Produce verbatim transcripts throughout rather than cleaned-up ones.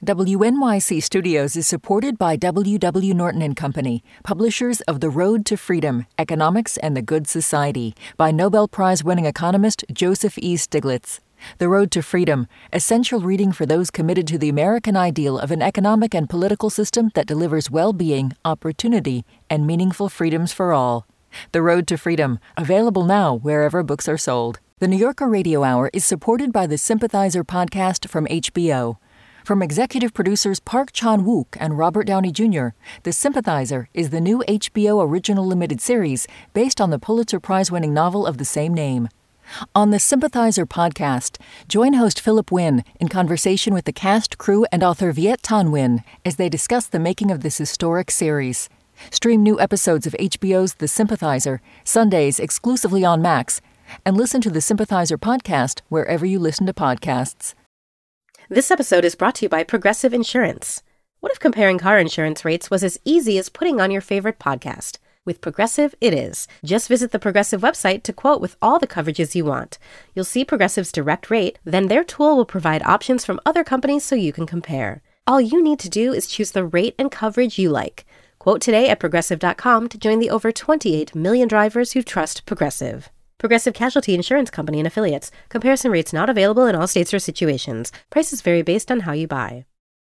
W N Y C Studios is supported by W W Norton and Company, publishers of The Road to Freedom, Economics and the Good Society, by Nobel Prize-winning economist Joseph E. Stiglitz. The Road to Freedom, essential reading for those committed to the American ideal of an economic and political system that delivers well-being, opportunity, and meaningful freedoms for all. The Road to Freedom, available now wherever books are sold. The New Yorker Radio Hour is supported by the Sympathizer podcast from H B O. From executive producers Park Chan-wook and Robert Downey Junior, The Sympathizer is the new H B O original limited series based on the Pulitzer Prize-winning novel of the same name. On the Sympathizer podcast, join host Philip Wynn in conversation with the cast, crew, and author Viet Thanh Nguyen as they discuss the making of this historic series. Stream new episodes of H B O's The Sympathizer, Sundays exclusively on Max, and listen to the Sympathizer podcast wherever you listen to podcasts. This episode is brought to you by Progressive Insurance. What if comparing car insurance rates was as easy as putting on your favorite podcast? With Progressive, it is. Just visit the Progressive website to quote with all the coverages you want. You'll see Progressive's direct rate, then their tool will provide options from other companies so you can compare. All you need to do is choose the rate and coverage you like. Quote today at Progressive dot com to join the over twenty-eight million drivers who trust Progressive. Progressive Casualty Insurance Company and Affiliates. Comparison rates not available in all states or situations. Prices vary based on how you buy.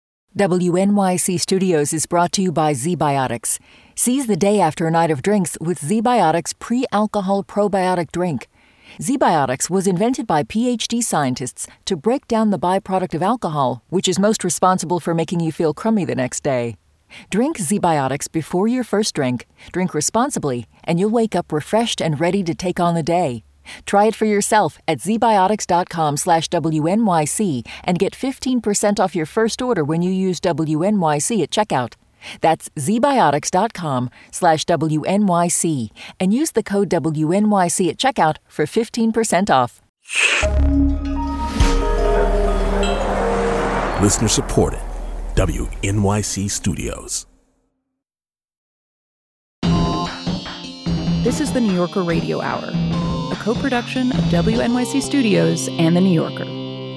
W N Y C Studios is brought to you by ZBiotics. Seize the day after a night of drinks with ZBiotics pre-alcohol probiotic drink. ZBiotics was invented by P H D scientists to break down the byproduct of alcohol, which is most responsible for making you feel crummy the next day. Drink ZBiotics before your first drink, drink responsibly, and you'll wake up refreshed and ready to take on the day. Try it for yourself at zbiotics.com slash WNYC and get fifteen percent off your first order when you use W N Y C at checkout. That's zbiotics.com slash WNYC and use the code W N Y C at checkout for fifteen percent off. Listener supported. W N Y C Studios. This is the New Yorker Radio Hour, a co-production of W N Y C Studios and The New Yorker.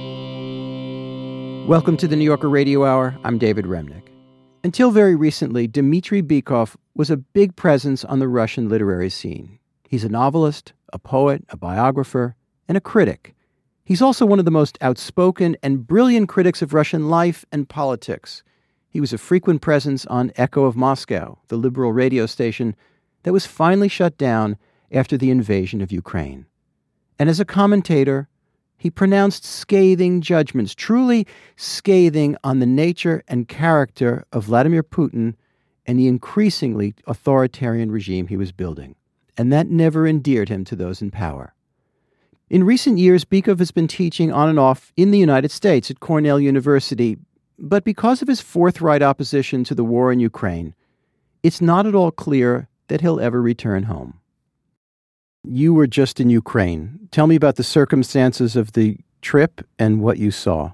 Welcome to the New Yorker Radio Hour. I'm David Remnick. Until very recently, Dmitry Bykov was a big presence on the Russian literary scene. He's a novelist, a poet, a biographer, and a critic. He's also one of the most outspoken and brilliant critics of Russian life and politics. He was a frequent presence on Echo of Moscow, the liberal radio station that was finally shut down after the invasion of Ukraine. And as a commentator, he pronounced scathing judgments, truly scathing on the nature and character of Vladimir Putin and the increasingly authoritarian regime he was building. And that never endeared him to those in power. In recent years, Bykov has been teaching on and off in the United States at Cornell University, but because of his forthright opposition to the war in Ukraine, it's not at all clear that he'll ever return home. You were just in Ukraine. Tell me about the circumstances of the trip and what you saw.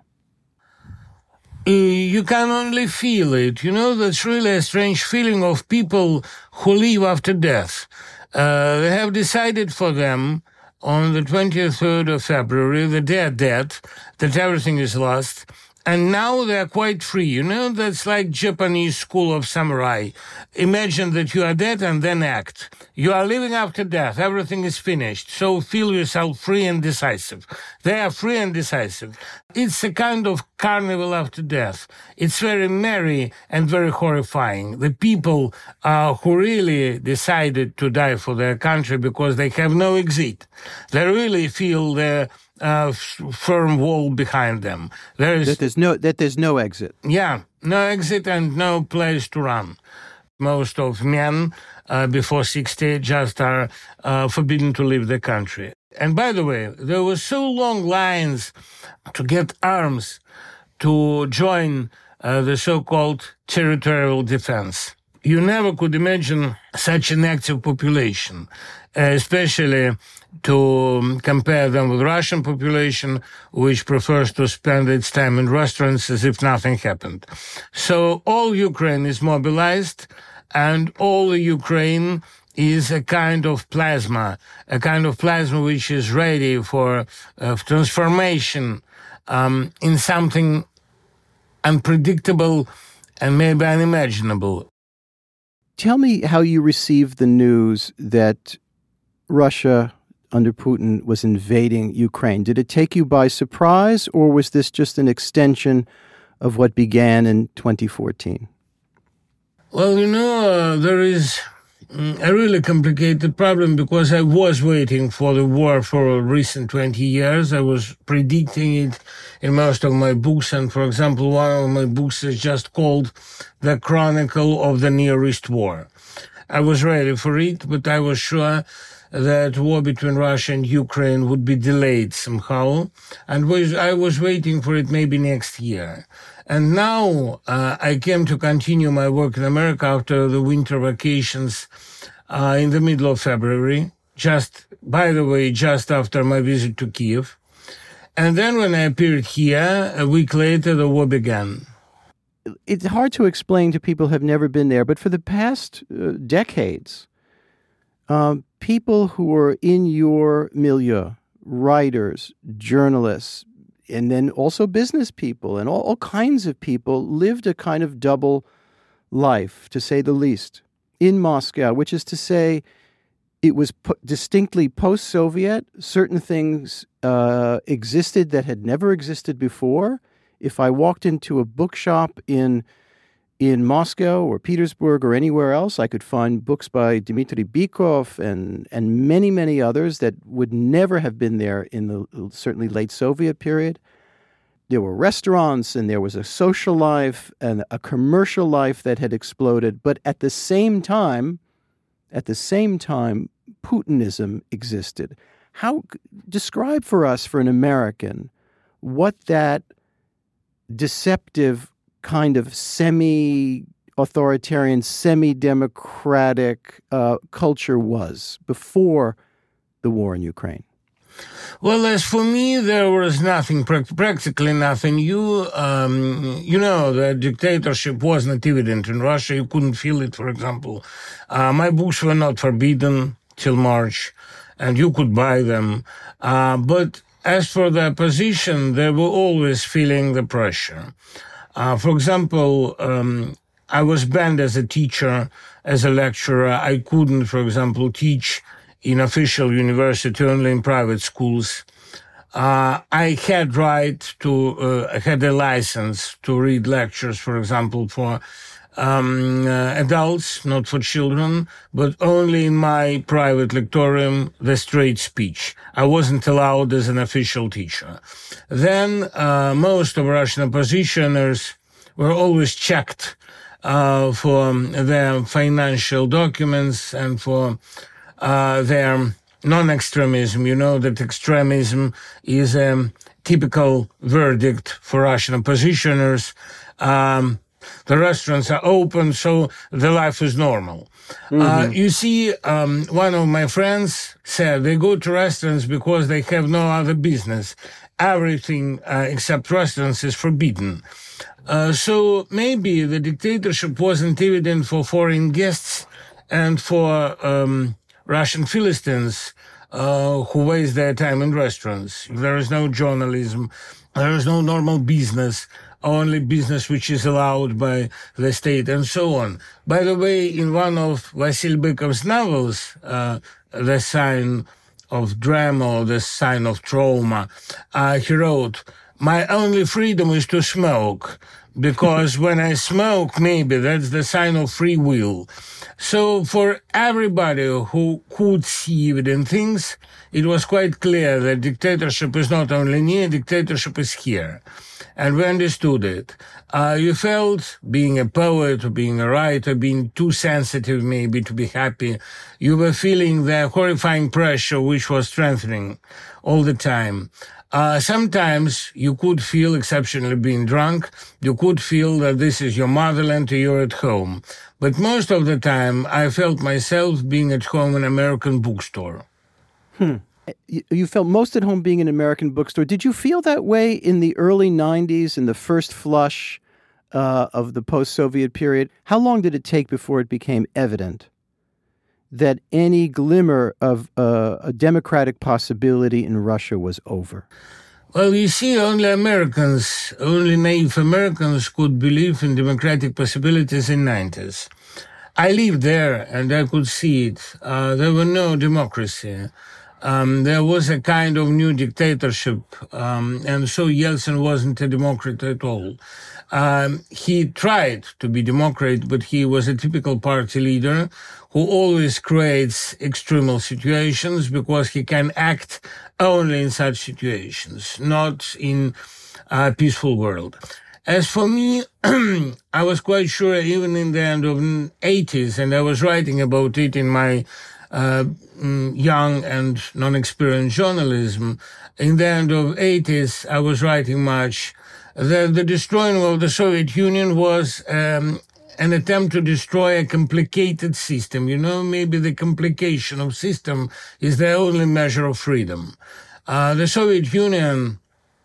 Uh, you can only feel it. You know, that's really a strange feeling of people who live after death. Uh, they have decided for them on the twenty-third of February that they are dead, that everything is lost, and now they are quite free. You know, that's like Japanese school of samurai. Imagine that you are dead and then act. You are living after death. Everything is finished. So feel yourself free and decisive. They are free and decisive. It's a kind of carnival after death. It's very merry and very horrifying. The people uh, who really decided to die for their country because they have no exit. They really feel the uh, firm wall behind them. There is that there's no that there's no exit. Yeah, no exit and no place to run. Most of men uh, before sixty just are uh, forbidden to leave the country. And by the way, there were so long lines to get arms to join uh, the so-called territorial defense. You never could imagine such an active population, uh, especially to compare them with Russian population, which prefers to spend its time in restaurants as if nothing happened. So all Ukraine is mobilized, and all the Ukraine is a kind of plasma, a kind of plasma which is ready for uh, transformation um, in something unpredictable and maybe unimaginable. Tell me how you received the news that Russia under Putin was invading Ukraine. Did it take you by surprise, or was this just an extension of what began in twenty fourteen? Well, you know, uh, there is a really complicated problem because I was waiting for the war for a recent twenty years. I was predicting it in most of my books. And for example, one of my books is just called The Chronicle of the Near East War. I was ready for it, but I was sure that war between Russia and Ukraine would be delayed somehow. And was, I was waiting for it maybe next year. And now uh, I came to continue my work in America after the winter vacations uh, in the middle of February, just, by the way, just after my visit to Kiev. And then when I appeared here, a week later, the war began. It's hard to explain to people who have never been there, but for the past uh, decades, uh, people who are in your milieu, writers, journalists, and then also business people and all, all kinds of people lived a kind of double life, to say the least, in Moscow, which is to say it was po- distinctly post-Soviet. Certain things uh, existed that had never existed before. If I walked into a bookshop in in Moscow or Petersburg or anywhere else, I could find books by Dmitry Bykov and and many, many others that would never have been there in the certainly late Soviet period. There were restaurants and there was a social life and a commercial life that had exploded. But at the same time, at the same time, Putinism existed. How, describe for us, for an American, what that deceptive kind of semi-authoritarian, semi-democratic uh, culture was before the war in Ukraine? Well, as for me, there was nothing, practically nothing. You, um, you know, the dictatorship was not evident in Russia. You couldn't feel it, for example. Uh, my books were not forbidden till March, and you could buy them. Uh, but as for the opposition, they were always feeling the pressure. Uh, for example, um, I was banned as a teacher, as a lecturer. I couldn't, for example, teach in official university, only in private schools. Uh, I had right to, uh, I had a license to read lectures, for example, for um, uh, adults, not for children, but only in my private lectorium, the straight speech. I wasn't allowed as an official teacher. Then uh, most of Russian oppositioners were always checked uh, for their financial documents and for uh, their non-extremism. You know that extremism is a typical verdict for Russian oppositioners. Um, The restaurants are open, so the life is normal. Mm-hmm. Uh, you see, um, one of my friends said they go to restaurants because they have no other business. Everything uh, except restaurants is forbidden. Uh, so maybe the dictatorship wasn't evident for foreign guests and for um, Russian Philistines uh, who waste their time in restaurants. There is no journalism. There is no normal business. Only business which is allowed by the state, and so on. By the way, in one of Vasily Bykov's novels, uh, The Sign of Drama or The Sign of Trauma, uh, he wrote, "My only freedom is to smoke, because when I smoke, maybe that's the sign of free will." So for everybody who could see evident things, it was quite clear that dictatorship is not only near, dictatorship is here. And we understood it. Uh, you felt, being a poet or being a writer, being too sensitive maybe to be happy, you were feeling the horrifying pressure which was strengthening all the time. Uh, sometimes you could feel, exceptionally being drunk, you could feel that this is your motherland, you're at home. But most of the time, I felt myself being at home in an American bookstore. Hmm. You felt most at home being in an American bookstore. Did you feel that way in the early nineties, in the first flush uh, of the post-Soviet period? How long did it take before it became evident that any glimmer of uh, a democratic possibility in Russia was over? Well, you see, only Americans, only naive Americans could believe in democratic possibilities in the nineties. I lived there and I could see it. Uh, there were no democracy. Um, there was a kind of new dictatorship, um, and so Yeltsin wasn't a democrat at all. Um, he tried to be democrat, but he was a typical party leader who always creates extremal situations because he can act only in such situations, not in a peaceful world. As for me, I was quite sure even in the end of the eighties, and I was writing about it in my uh, young and non-experienced journalism. In the end of the eighties, I was writing much that the destroying of the Soviet Union was um, an attempt to destroy a complicated system. You know, maybe the complication of system is the only measure of freedom. Uh, the Soviet Union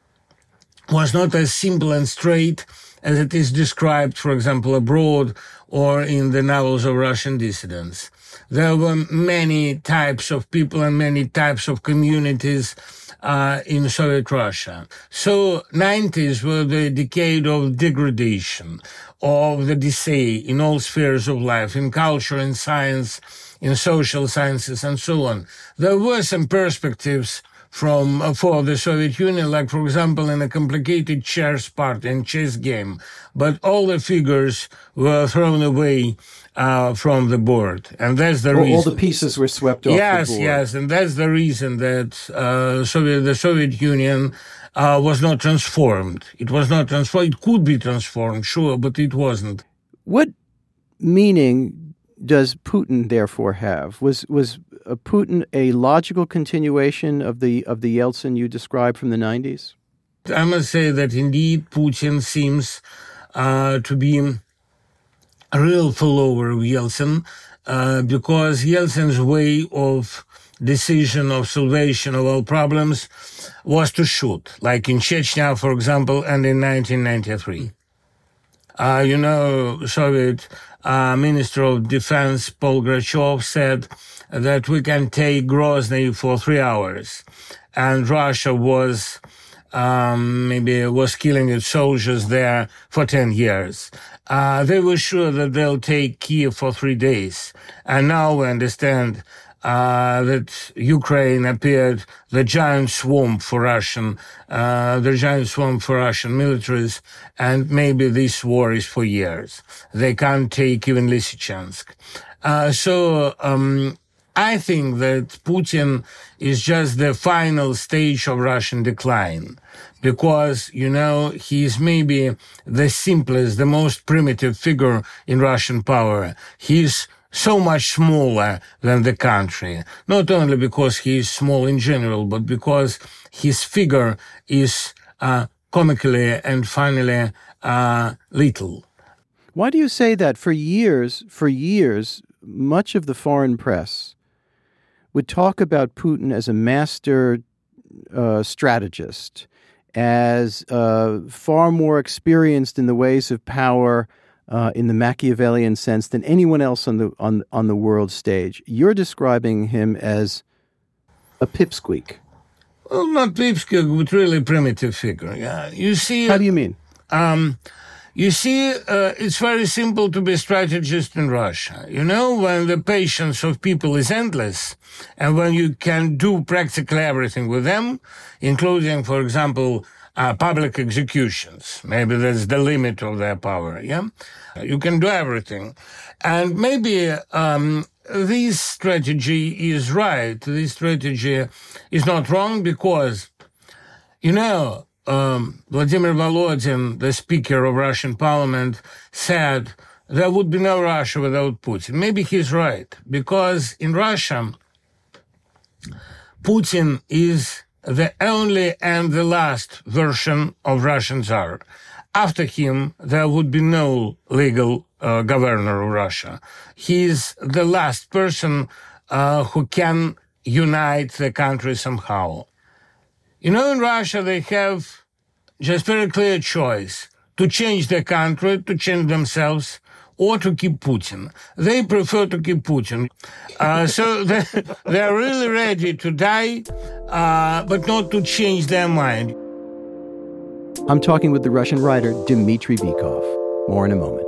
was not as simple and straight as it is described, for example, abroad or in the novels of Russian dissidents. There were many types of people and many types of communities uh, in Soviet Russia. So nineties were the decade of degradation, of the decay in all spheres of life, in culture, in science, in social sciences, and so on. There were some perspectives from uh, for the Soviet Union, like, for example, in a complicated chess party and chess game. But all the figures were thrown away uh, from the board. And that's the all, reason. All the pieces were swept off yes, the board. Yes, yes. And that's the reason that uh, Soviet, the Soviet Union uh, was not transformed. It was not transformed. It could be transformed, sure, but it wasn't. What meaning does Putin therefore have? Was was uh, Putin a logical continuation of the of the Yeltsin you described from the nineties? I must say that indeed Putin seems uh, to be a real follower of Yeltsin uh, because Yeltsin's way of decision of salvation of all problems was to shoot, like in Chechnya, for example, and in nineteen ninety-three. Uh, you know, Soviet uh, Minister of Defense Paul Grachev said that we can take Grozny for three hours. And Russia was um, maybe was killing its soldiers there for ten years. Uh, they were sure that they'll take Kiev for three days. And now we understand Uh, that Ukraine appeared the giant swamp for Russian, uh, the giant swamp for Russian militaries, and maybe this war is for years. They can't take even Lysychansk. Uh, so um, I think that Putin is just the final stage of Russian decline, because, you know, he is maybe the simplest, the most primitive figure in Russian power. He's so much smaller than the country, not only because he is small in general, but because his figure is uh, comically and finally uh, little. Why do you say that? For years, for years, much of the foreign press would talk about Putin as a master uh, strategist, as uh, far more experienced in the ways of power, Uh, in the Machiavellian sense, than anyone else on the on on the world stage. You're describing him as a pipsqueak. Well, not pipsqueak, but really primitive figure. Yeah, you see. How do you mean? Um, you see, uh, it's very simple to be a strategist in Russia. You know, when the patience of people is endless, and when you can do practically everything with them, including, for example, Uh, public executions. Maybe that's the limit of their power, yeah? You can do everything. And maybe um, this strategy is right. This strategy is not wrong because, you know, um, Vladimir Volodin, the Speaker of Russian Parliament, said there would be no Russia without Putin. Maybe he's right, because in Russia, Putin is the only and the last version of Russian Tsar. After him, there would be no legal uh, governor of Russia. He is the last person uh, who can unite the country somehow. You know, in Russia, they have just very clear choice to change their country, to change themselves, or to keep Putin. They prefer to keep Putin. Uh, so they, they're really ready to die, uh, but not to change their mind. I'm talking with the Russian writer Dmitry Bykov. More in a moment.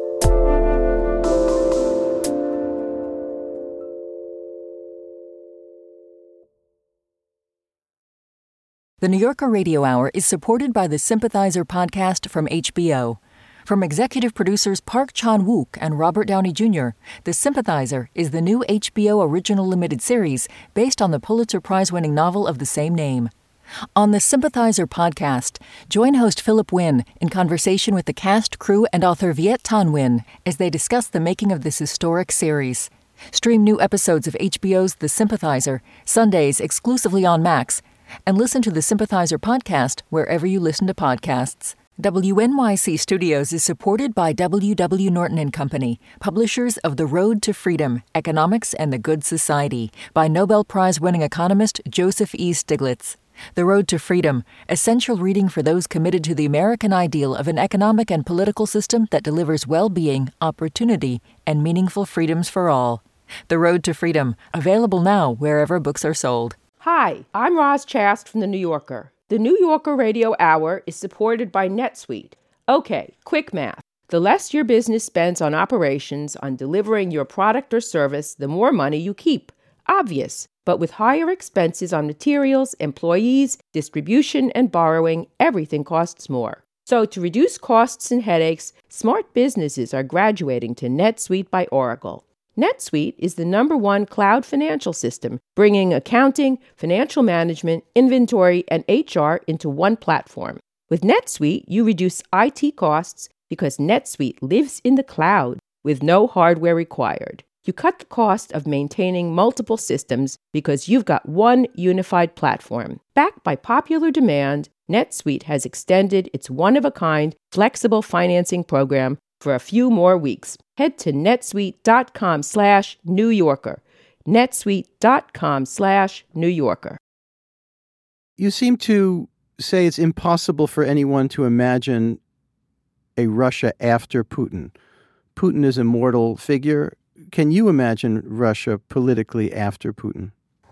The New Yorker Radio Hour is supported by the Sympathizer podcast from H B O. From executive producers Park Chan-wook and Robert Downey Junior, The Sympathizer is the new H B O original limited series based on the Pulitzer Prize-winning novel of the same name. On the Sympathizer podcast, join host Philip Wynn in conversation with the cast, crew, and author Viet Thanh Nguyen as they discuss the making of this historic series. Stream new episodes of H B O's The Sympathizer, Sundays exclusively on Max, and listen to the Sympathizer podcast wherever you listen to podcasts. W N Y C Studios is supported by W W. Norton and Company, publishers of The Road to Freedom, Economics and the Good Society, by Nobel Prize-winning economist Joseph E. Stiglitz. The Road to Freedom, essential reading for those committed to the American ideal of an economic and political system that delivers well-being, opportunity, and meaningful freedoms for all. The Road to Freedom, available now wherever books are sold. Hi, I'm Roz Chast from The New Yorker. The New Yorker Radio Hour is supported by NetSuite. Okay, quick math. The less your business spends on operations, on delivering your product or service, the more money you keep. Obvious. But with higher expenses on materials, employees, distribution, and borrowing, everything costs more. So to reduce costs and headaches, smart businesses are graduating to NetSuite by Oracle. NetSuite is the number one cloud financial system, bringing accounting, financial management, inventory, and H R into one platform. With NetSuite, you reduce I T costs because NetSuite lives in the cloud with no hardware required. You cut the cost of maintaining multiple systems because you've got one unified platform. Backed by popular demand, NetSuite has extended its one-of-a-kind flexible financing program for a few more weeks. Head to netsuite.com slash New Yorker. netsuite.com slash New Yorker. You seem to say it's impossible for anyone to imagine a Russia after Putin. Putin is a mortal figure. Can you imagine Russia politically after Putin?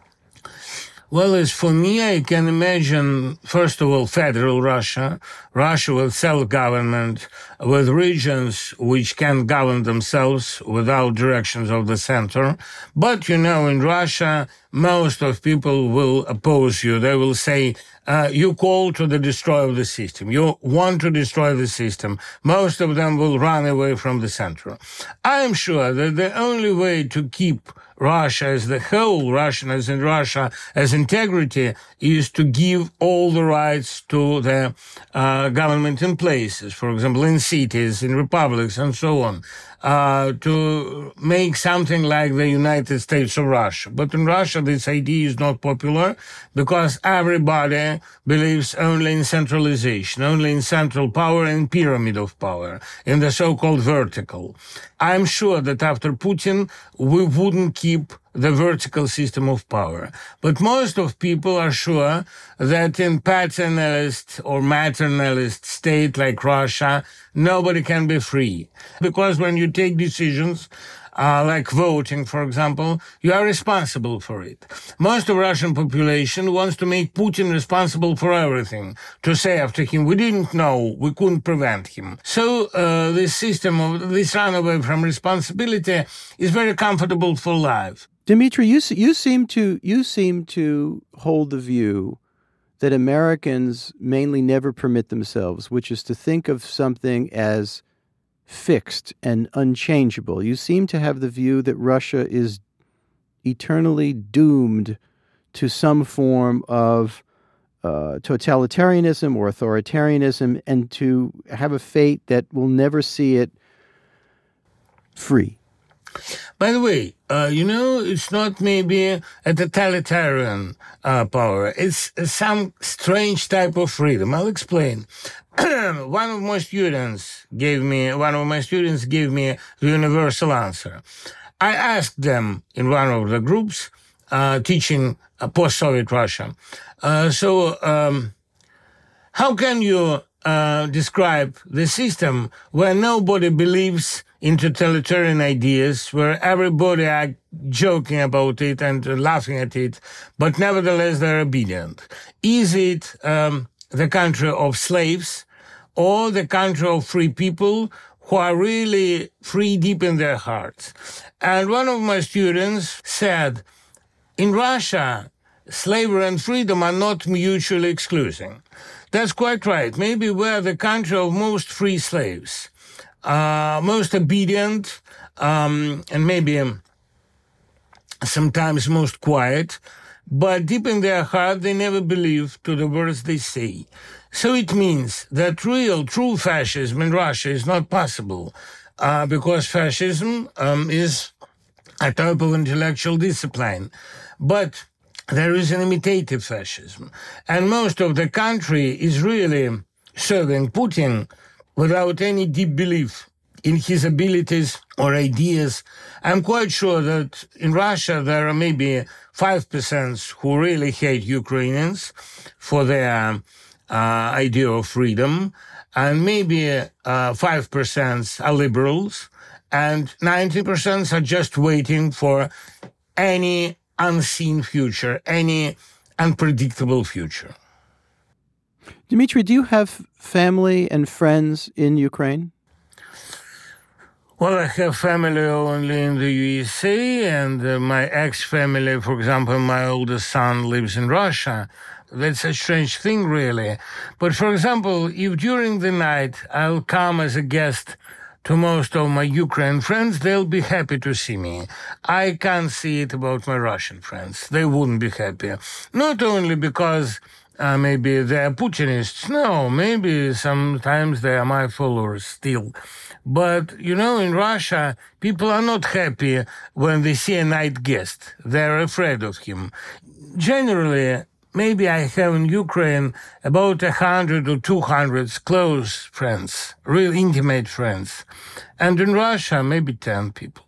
Well, as for me, I can imagine, first of all, federal Russia, Russia with self-government, with regions which can govern themselves without directions of the center. But, you know, in Russia, most of people will oppose you. They will say, uh, you call to the destroy of the system. You want to destroy the system. Most of them will run away from the center. I am sure that the only way to keep Russia as the whole, Russian as in Russia, as integrity, is to give all the rights to the uh, government in places, for example, in cities, in republics, and so on, uh, to make something like the United States of Russia. But in Russia, this idea is not popular because everybody believes only in centralization, only in central power and pyramid of power, in the so-called vertical. I'm sure that after Putin, we wouldn't keep the vertical system of power. But most of people are sure that in paternalist or maternalist state like Russia, nobody can be free. Because when you take decisions, Uh, like voting, for example, you are responsible for it. Most of the Russian population wants to make Putin responsible for everything, to say after him, we didn't know, we couldn't prevent him. So uh, this system of this run away from responsibility is very comfortable for life. Dmitry, you you seem to you seem to hold the view that Americans mainly never permit themselves, which is to think of something as fixed and unchangeable. You seem to have the view that Russia is eternally doomed to some form of uh, totalitarianism or authoritarianism, and to have a fate that will never see it free. By the way, uh, you know, it's not maybe a totalitarian uh, power. It's some strange type of freedom. I'll explain. One of my students gave me, one of my students gave me the universal answer. I asked them in one of the groups uh, teaching uh, post-Soviet Russia. Uh, so, um, how can you uh, describe the system where nobody believes in totalitarian ideas, where everybody are joking about it and laughing at it, but nevertheless they're obedient? Is it um, the country of slaves or the country of free people who are really free deep in their hearts. And one of my students said, in Russia, slavery and freedom are not mutually exclusive. That's quite right. Maybe we're the country of most free slaves, uh, most obedient, um, and maybe um, sometimes most quiet, but deep in their heart, they never believe to the words they say. So it means that real, true fascism in Russia is not possible, uh, because fascism um, is a type of intellectual discipline. But there is an imitative fascism. And most of the country is really serving Putin without any deep belief in his abilities or ideas. I'm quite sure that in Russia there are maybe five percent who really hate Ukrainians for their uh, idea of freedom, and maybe uh, five percent are liberals, and ninety percent are just waiting for any unseen future, any unpredictable future. Dmitry, do you have family and friends in Ukraine? Well, I have family only in the U S A, and uh, my ex-family, for example, my oldest son lives in Russia. That's a strange thing, really. But, for example, if during the night I'll come as a guest to most of my Ukrainian friends, they'll be happy to see me. I can't see it about my Russian friends. They wouldn't be happy. Not only because uh, maybe they're Putinists. No, maybe sometimes they are my followers still. But, you know, in Russia, people are not happy when they see a night guest. They're afraid of him. Generally, maybe I have in Ukraine about a hundred or two hundred close friends, real intimate friends. And in Russia, maybe ten people.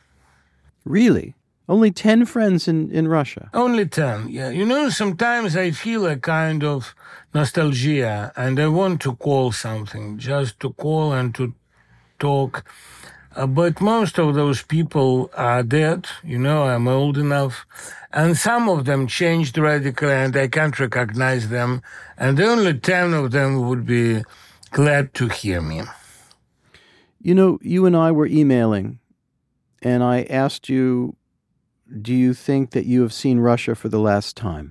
Really? Only ten friends in, in Russia? Only ten, yeah. You know, sometimes I feel a kind of nostalgia, and I want to call something, just to call and to talk. Uh, but most of those people are dead. You know, I'm old enough. And some of them changed radically, and I can't recognize them. And only ten of them would be glad to hear me. You know, you and I were emailing, and I asked you, do you think that you have seen Russia for the last time?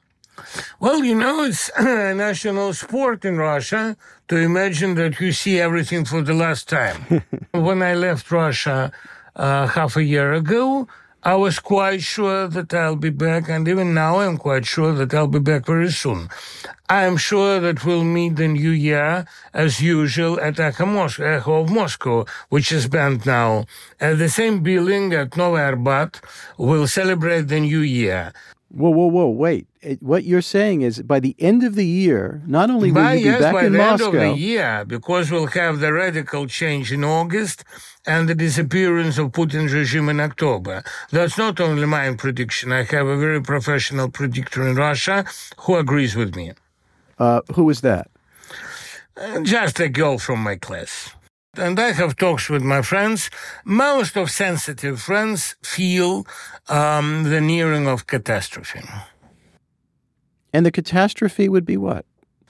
Well, you know, it's a national sport in Russia to imagine that you see everything for the last time. When I left Russia uh, half a year ago, I was quite sure that I'll be back, and even now I'm quite sure that I'll be back very soon. I'm sure that we'll meet the new year, as usual, at Echo, Mos- Echo of Moscow, which is banned now. At the same building at Novy Arbat, we'll celebrate the new year. Whoa, whoa, whoa, wait. It, what you're saying is by the end of the year, not only will by, you be yes, back by in the Moscow... end of the year, because we'll have the radical change in August and the disappearance of Putin's regime in October. That's not only my prediction. I have a very professional predictor in Russia who agrees with me. Uh, who is that? Uh, just a girl from my class. And I have talks with my friends. Most of sensitive friends feel um, the nearing of catastrophe. And the catastrophe would be what?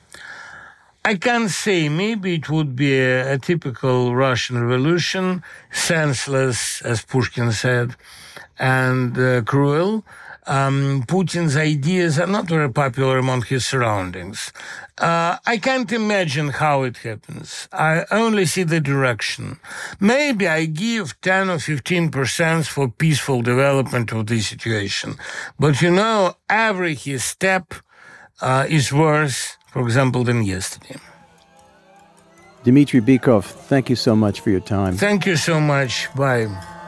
I can't say. Maybe it would be a, a typical Russian revolution, senseless, as Pushkin said, and uh, cruel. Um, Putin's ideas are not very popular among his surroundings. Uh, I can't imagine how it happens. I only see the direction. Maybe I give ten or fifteen percent for peaceful development of the situation. But, you know, every his step uh, is worse, for example, than yesterday. Dmitry Bykov, thank you so much for your time. Thank you so much. Bye.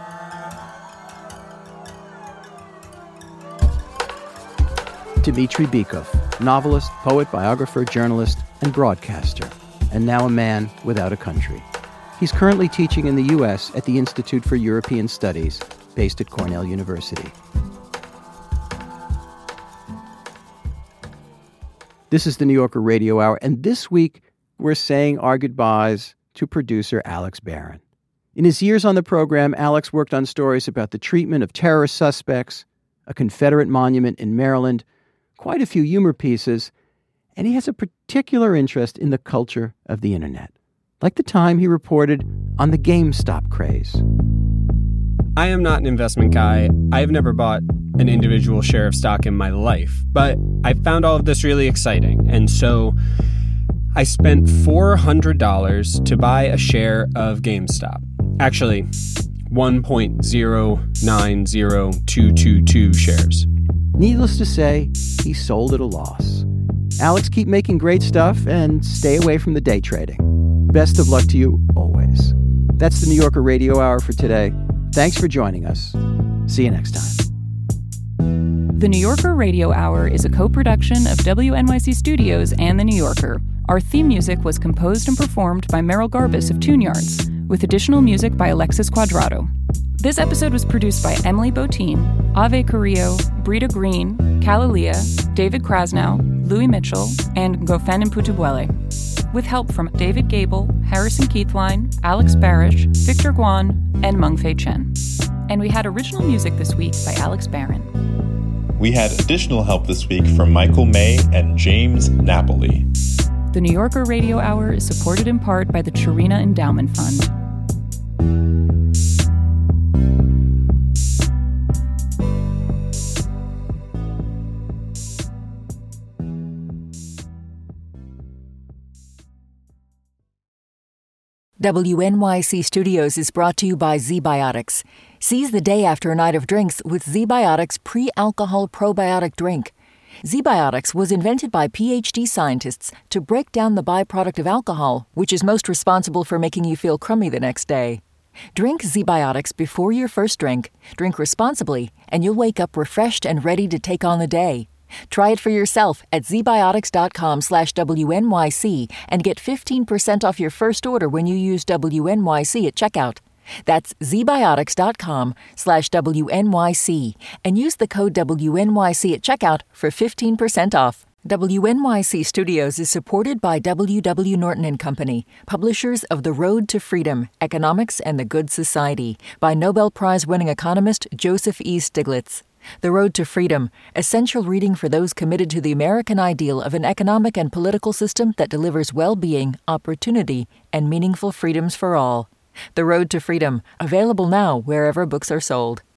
Dmitry Bykov, novelist, poet, biographer, journalist, and broadcaster, and now a man without a country. He's currently teaching in the U S at the Institute for European Studies, based at Cornell University. This is the New Yorker Radio Hour, and this week we're saying our goodbyes to producer Alex Barron. In his years on the program, Alex worked on stories about the treatment of terrorist suspects, a Confederate monument in Maryland, quite a few humor pieces, and he has a particular interest in the culture of the internet, like the time he reported on the GameStop craze. I am not an investment guy. I have never bought an individual share of stock in my life, but I found all of this really exciting. And so I spent four hundred dollars to buy a share of GameStop. Actually, one point zero nine zero two two two shares. Needless to say, he sold at a loss. Alex, keep making great stuff and stay away from the day trading. Best of luck to you always. That's the New Yorker Radio Hour for today. Thanks for joining us. See you next time. The New Yorker Radio Hour is a co-production of W N Y C Studios and The New Yorker. Our theme music was composed and performed by Merrill Garbus of Tune Yards, with additional music by Alexis Quadrado. This episode was produced by Emily Botine, Ave Carrillo, Brita Green, Kalalea, David Krasnow, Louis Mitchell, and Gofen Mputubwele, with help from David Gable, Harrison Keithline, Alex Barish, Victor Guan, and Mengfei Chen. And we had original music this week by Alex Barron. We had additional help this week from Michael May and James Napoli. The New Yorker Radio Hour is supported in part by the Chirina Endowment Fund. W N Y C Studios is brought to you by ZBiotics. Seize the day after a night of drinks with ZBiotics pre-alcohol probiotic drink. ZBiotics was invented by P H D scientists to break down the byproduct of alcohol, which is most responsible for making you feel crummy the next day. Drink ZBiotics before your first drink, drink responsibly, and you'll wake up refreshed and ready to take on the day. Try it for yourself at zbiotics.com slash WNYC and get fifteen percent off your first order when you use W N Y C at checkout. That's zbiotics.com slash WNYC and use the code W N Y C at checkout for fifteen percent off. W N Y C Studios is supported by W W Norton and Company, publishers of The Road to Freedom, Economics and the Good Society, by Nobel Prize-winning economist Joseph E. Stiglitz. The Road to Freedom, essential reading for those committed to the American ideal of an economic and political system that delivers well-being, opportunity, and meaningful freedoms for all. The Road to Freedom, available now wherever books are sold.